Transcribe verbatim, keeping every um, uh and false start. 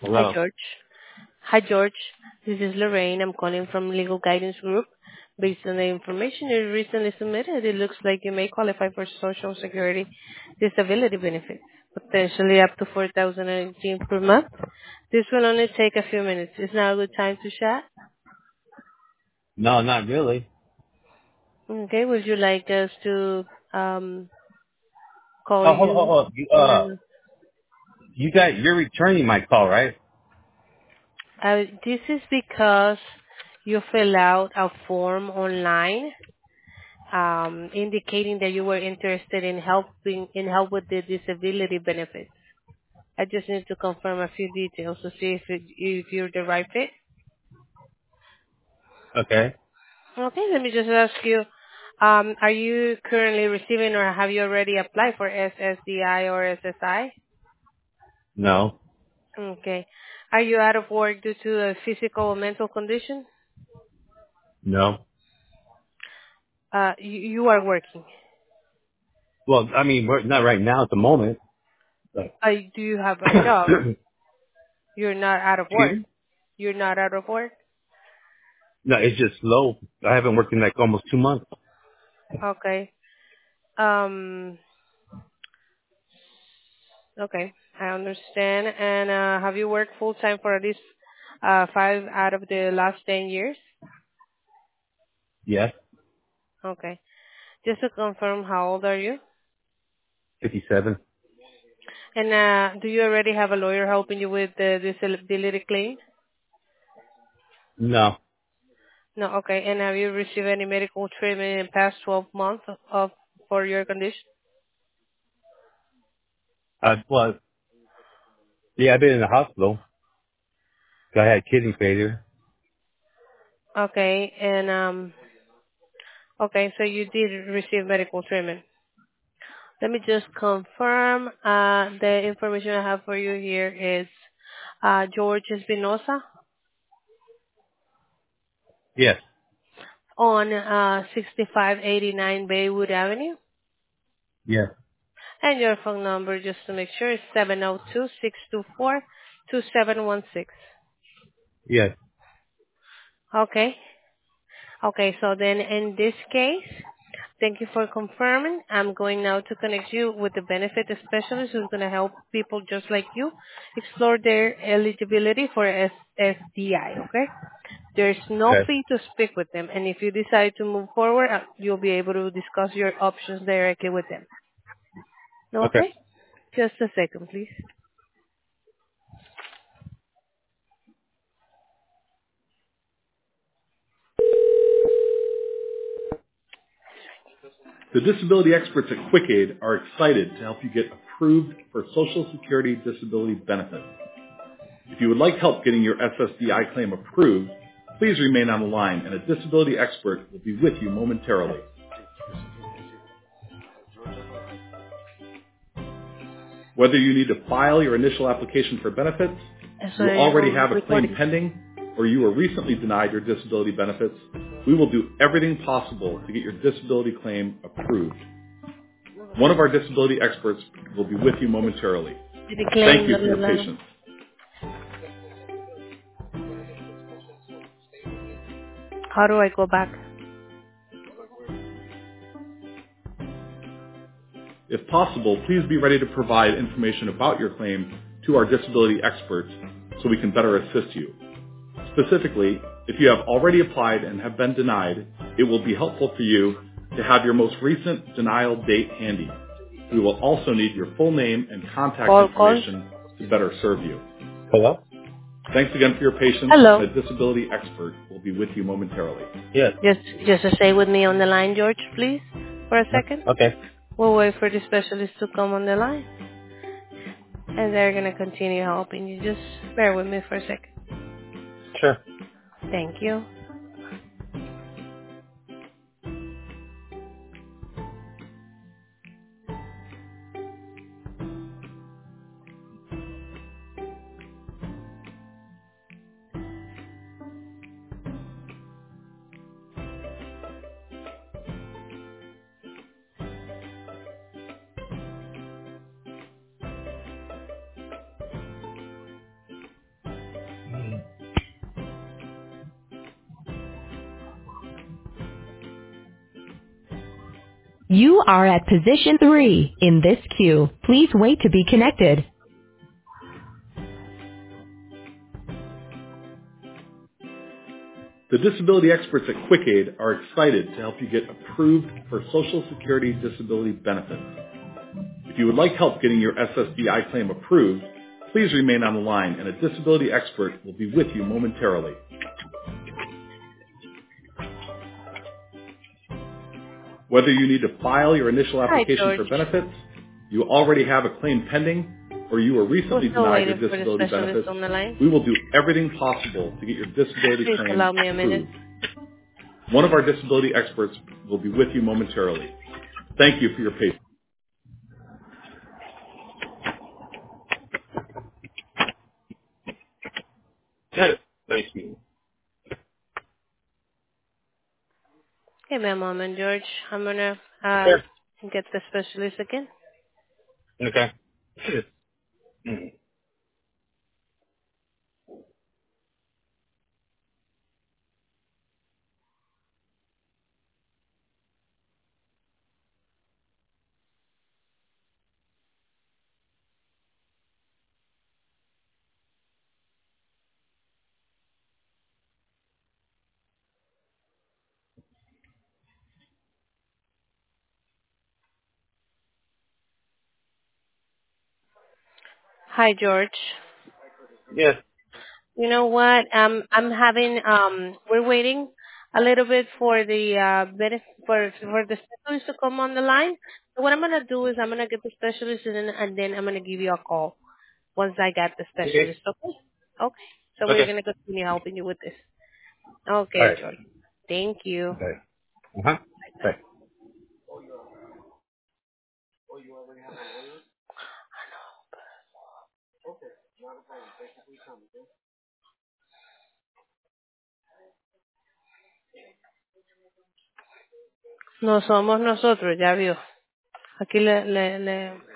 Hi, Hello. George. Hi, George. This is Lorraine. I'm calling from Legal Guidance Group. Based on the information you recently submitted, it looks like you may qualify for Social Security disability benefits, potentially up to four thousand eighteen per month. This will only take a few minutes. Is now a good time to chat? No, not really. Okay. Would you like us to um, call Oh, hold on, hold you? on. You, uh, you got, you're returning my call, right? Uh, this is because you fill out a form online um, indicating that you were interested in helping in help with the disability benefits. I just need to confirm a few details to see if it, if you're the right fit. Okay. Okay, let me just ask you: um, Are you currently receiving, or have you already applied for S S D I or S S I? No. Okay. Are you out of work due to a physical or mental condition? No. Uh, you, you are working. Well, I mean, we're not right now at the moment. But Uh, do you have a job? You're not out of excuse work. me? You're not out of work. No, it's just slow. I haven't worked in like almost two months. Okay. Um. Okay, I understand. And uh, have you worked full time for at least uh, five out of the last ten years? Yes. Okay. Just to confirm, how old are you? fifty-seven. And uh, do you already have a lawyer helping you with the disability claim? No. No. Okay. And have you received any medical treatment in the past twelve months of for your condition? Uh, well, yeah, I've been in the hospital. I had kidney failure. Okay. And um. Okay. So you did receive medical treatment. Let me just confirm. Uh, the information I have for you here is uh, George Espinosa Yes. on uh, sixty-five eighty-nine Baywood Avenue. Yes. And your phone number, just to make sure, is seven zero two, six two four, two seven one six. Yes. Okay. Okay, so then in this case, thank you for confirming. I'm going now to connect you with the benefit specialist who's going to help people just like you explore their eligibility for S S D I, okay? There's no Okay. fee to speak with them, and if you decide to move forward, uh, you'll be able to discuss your options directly with them. Okay. Okay? Just a second, please. The disability experts at QuickAid are excited to help you get approved for Social Security disability benefits. If you would like help getting your S S D I claim approved, please remain on the line and a disability expert will be with you momentarily. Whether you need to file your initial application for benefits, Eso you es already un have a claim recording. pending, or you were recently denied your disability benefits, we will do everything possible to get your disability claim approved. One of our disability experts will be with you momentarily. The Thank claim, you blah, for blah, your blah. patience. How do I go back? If possible, please be ready to provide information about your claim to our disability experts so we can better assist you. Specifically, if you have already applied and have been denied, it will be helpful for you to have your most recent denial date handy. We will also need your full name and contact Call, call. information to better serve you. Hello? Thanks again for your patience, and Hello. a disability expert will be with you momentarily. Yes. Just, just to stay with me on the line, George, please, for a second. Okay. We'll wait for the specialist to come on the line, and they're gonna continue helping you. Just bear with me for a second. Sure. Thank you. You are at position three in this queue. Please wait to be connected. The disability experts at QuickAid are excited to help you get approved for Social Security disability benefits. If you would like help getting your S S D I claim approved, please remain on the line and a disability expert will be with you momentarily. Whether you need to file your initial Hi, application George. for benefits, you already have a claim pending, or you were We're recently still denied your waiting for the disability specialist benefits, on the line. we will do everything possible to get your disability Please claim allow me a minute. approved. One of our disability experts will be with you momentarily. Thank you for your patience. Yes. Thank you. Give me a moment, George. I'm gonna uh, Sure. get the specialist again. Okay. Mm. Hi, George. Yes. You know what? Um, I'm having um, we're waiting a little bit for the uh, benef- for for the specialist to come on the line. So what I'm gonna do is I'm gonna get the specialist and then, and then I'm gonna give you a call once I get the Okay. specialist. Okay. Okay. So we're Okay. gonna continue helping you with this. All Okay, right. George. Thank you. Okay. Uh-huh. Bye. No somos nosotros, ya vio. Aquí le, le, le